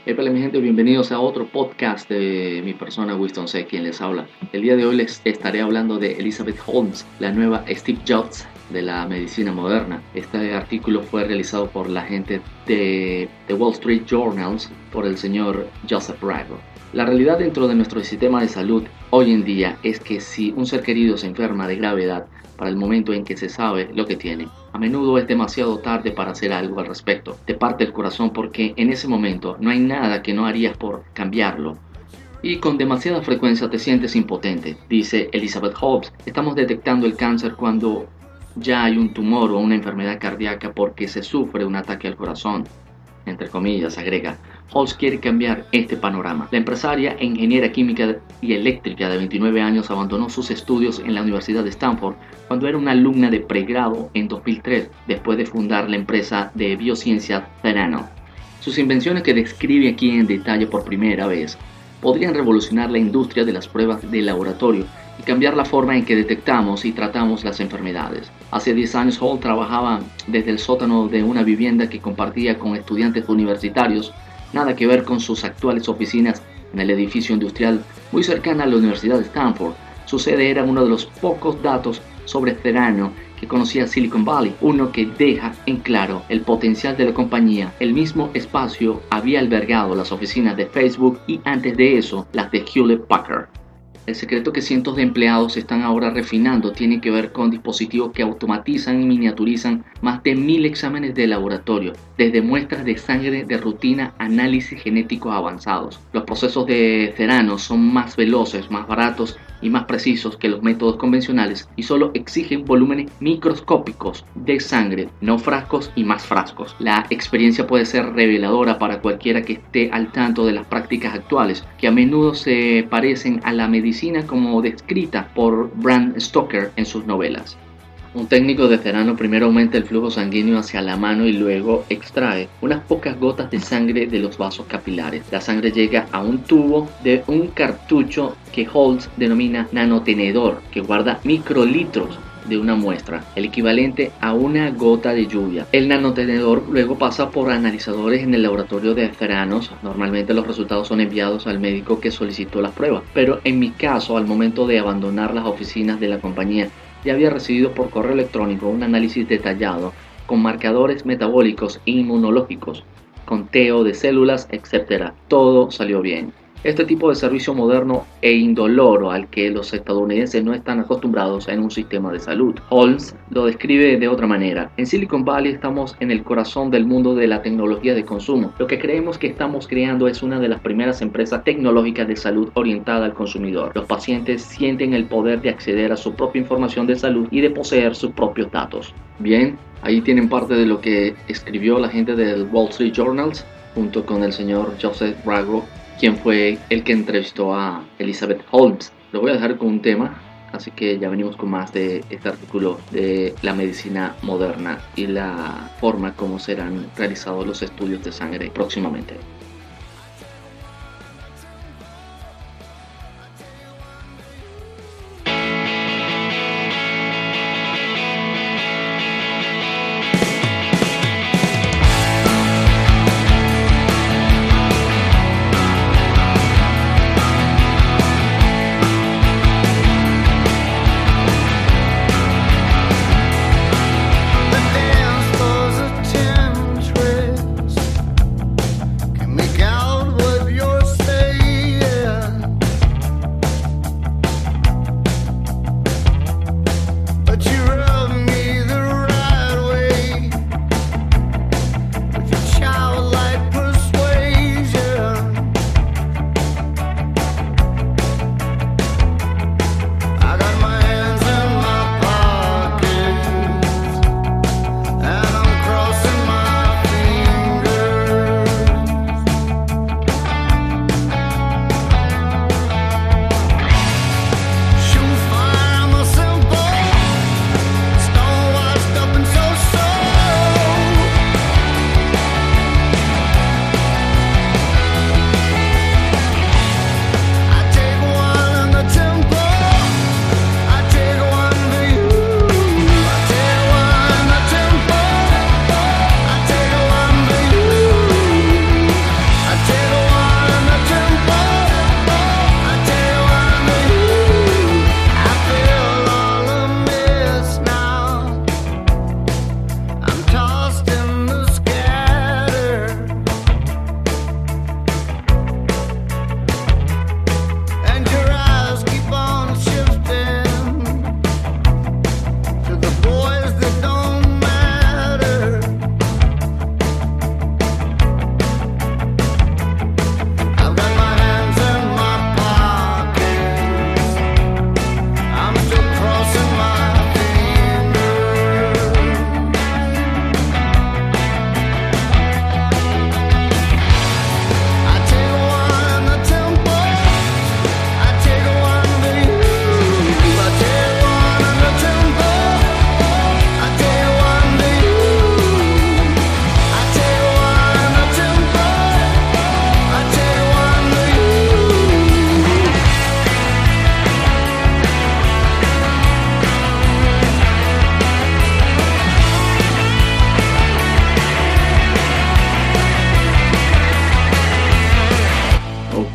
Hola mi gente, bienvenidos a otro podcast de mi persona Winston C, quien les habla. El día de hoy les estaré hablando de Elizabeth Holmes, la nueva Steve Jobs de la medicina moderna. Este artículo fue realizado por la gente de The Wall Street Journal por el señor Joseph Rago. La realidad dentro de nuestro sistema de salud hoy en día es que si un ser querido se enferma de gravedad para el momento en que se sabe lo que tiene, a menudo es demasiado tarde para hacer algo al respecto. Te parte el corazón porque en ese momento no hay nada que no harías por cambiarlo. Y con demasiada frecuencia te sientes impotente, dice Elizabeth Holmes. Estamos detectando el cáncer cuando ya hay un tumor o una enfermedad cardíaca porque se sufre un ataque al corazón. Entre comillas, agrega. Holmes quiere cambiar este panorama. La empresaria e ingeniera química y eléctrica de 29 años abandonó sus estudios en la Universidad de Stanford cuando era una alumna de pregrado en 2003, después de fundar la empresa de biociencia Therano. Sus invenciones, que describe aquí en detalle por primera vez, podrían revolucionar la industria de las pruebas de laboratorio y cambiar la forma en que detectamos y tratamos las enfermedades. Hace 10 años Holmes trabajaba desde el sótano de una vivienda que compartía con estudiantes universitarios, nada que ver con sus actuales oficinas en el edificio industrial muy cercano a la Universidad de Stanford. Su sede era uno de los pocos datos sobre Therano que conocía Silicon Valley, uno que deja en claro el potencial de la compañía. El mismo espacio había albergado las oficinas de Facebook y antes de eso las de Hewlett Packard. El secreto que cientos de empleados están ahora refinando tiene que ver con dispositivos que automatizan y miniaturizan más de 1000 exámenes de laboratorio, desde muestras de sangre de rutina a análisis genéticos avanzados. Los procesos de Therano son más veloces, más baratos y más precisos que los métodos convencionales y solo exigen volúmenes microscópicos de sangre, no frascos y más frascos. La experiencia puede ser reveladora para cualquiera que esté al tanto de las prácticas actuales, que a menudo se parecen a la medicina como descrita por Bram Stoker en sus novelas. Un técnico de Therano primero aumenta el flujo sanguíneo hacia la mano y luego extrae unas pocas gotas de sangre de los vasos capilares. La sangre llega a un tubo de un cartucho que Holmes denomina nanotenedor, que guarda microlitros de una muestra, el equivalente a una gota de lluvia. El nanotenedor luego pasa por analizadores en el laboratorio de Theranos. Normalmente los resultados son enviados al médico que solicitó las pruebas, pero en mi caso, al momento de abandonar las oficinas de la compañía, ya había recibido por correo electrónico un análisis detallado con marcadores metabólicos e inmunológicos, conteo de células, etc. Todo salió bien. Este tipo de servicio moderno e indoloro al que los estadounidenses no están acostumbrados en un sistema de salud. Holmes lo describe de otra manera. En Silicon Valley estamos en el corazón del mundo de la tecnología de consumo. Lo que creemos que estamos creando es una de las primeras empresas tecnológicas de salud orientada al consumidor. Los pacientes sienten el poder de acceder a su propia información de salud y de poseer sus propios datos. Bien, ahí tienen parte de lo que escribió la gente del Wall Street Journal junto con el señor Joseph Rago, quien fue el que entrevistó a Elizabeth Holmes. Lo voy a dejar con un tema, así que ya venimos con más de este artículo de la medicina moderna y la forma como serán realizados los estudios de sangre próximamente.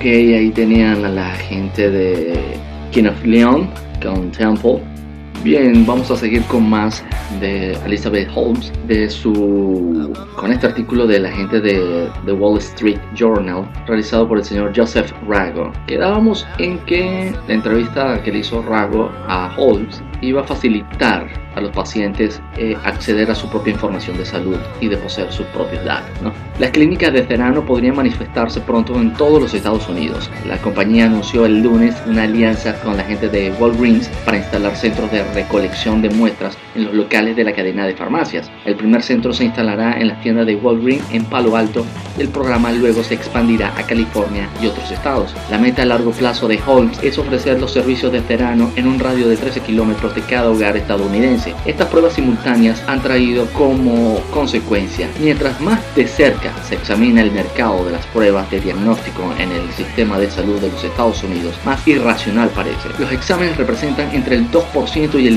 Ok, ahí tenían a la gente de King of Leon con Temple. Bien, vamos a seguir con más de Elizabeth Holmes, con este artículo de la gente de The Wall Street Journal, realizado por el señor Joseph Rago. Quedábamos en que la entrevista que le hizo Rago a Holmes iba a facilitar a los pacientes acceder a su propia información de salud y de poseer sus propios datos, ¿no? Las clínicas de Theranos podrían manifestarse pronto en todos los Estados Unidos. La compañía anunció el lunes una alianza con la gente de Walgreens para instalar centros de recolección de muestras en los locales de la cadena de farmacias. El primer centro se instalará en las tiendas de Walgreens en Palo Alto y el programa luego se expandirá a California y otros estados. La meta a largo plazo de Holmes es ofrecer los servicios de Theranos en un radio de 13 kilómetros de cada hogar estadounidense. Estas pruebas simultáneas han traído como consecuencia, mientras más de cerca se examina el mercado de las pruebas de diagnóstico en el sistema de salud de los Estados Unidos, más irracional parece. Los exámenes representan entre el 2% y el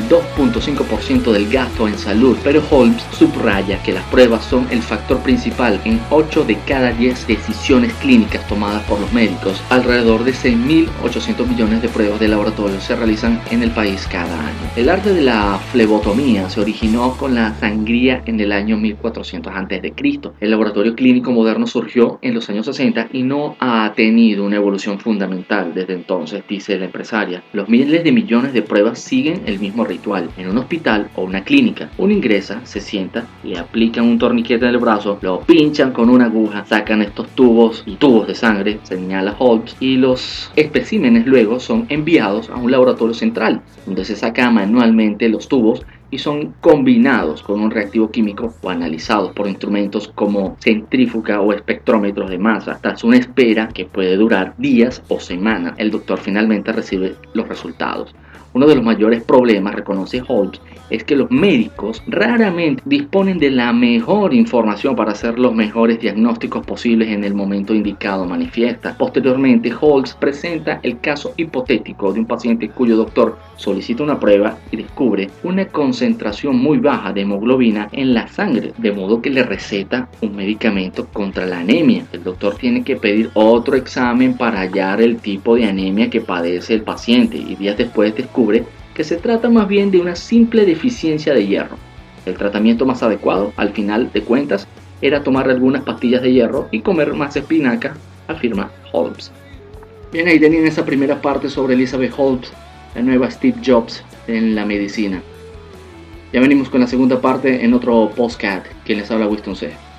2.5% del gasto en salud, pero Holmes subraya que las pruebas son el factor principal en 8 de cada 10 decisiones clínicas tomadas por los médicos. Alrededor de 6.800 millones de pruebas de laboratorio se realizan en el país cada año. El arte de la flebotomía se originó con la sangría en el año 1400 a.C. El laboratorio clínico moderno surgió en los años 60 y no ha tenido una evolución fundamental desde entonces, dice la empresaria. Los miles de millones de pruebas siguen el mismo ritual. En un hospital o una clínica, uno ingresa, se sienta, le aplican un torniquete en el brazo, lo pinchan con una aguja, sacan estos tubos de sangre, señala Holmes, y los especímenes luego son enviados a un laboratorio central, donde se sacan manualmente los tubos y son combinados con un reactivo químico o analizados por instrumentos como centrífuga o espectrómetros de masa. Tras una espera que puede durar días o semanas, el doctor finalmente recibe los resultados. Uno de los mayores problemas, reconoce Holmes, es que los médicos raramente disponen de la mejor información para hacer los mejores diagnósticos posibles en el momento indicado, manifiesta. Posteriormente, Holmes presenta el caso hipotético de un paciente cuyo doctor solicita una prueba y descubre una concentración muy baja de hemoglobina en la sangre, de modo que le receta un medicamento contra la anemia. El doctor tiene que pedir otro examen para hallar el tipo de anemia que padece el paciente y días después descubre que se trata más bien de una simple deficiencia de hierro. El tratamiento más adecuado, al final de cuentas, era tomar algunas pastillas de hierro y comer más espinaca, afirma Holmes. Bien, ahí tenían esa primera parte sobre Elizabeth Holmes, la nueva Steve Jobs en la medicina. Ya venimos con la segunda parte en otro podcast. Quien les habla, Winston C.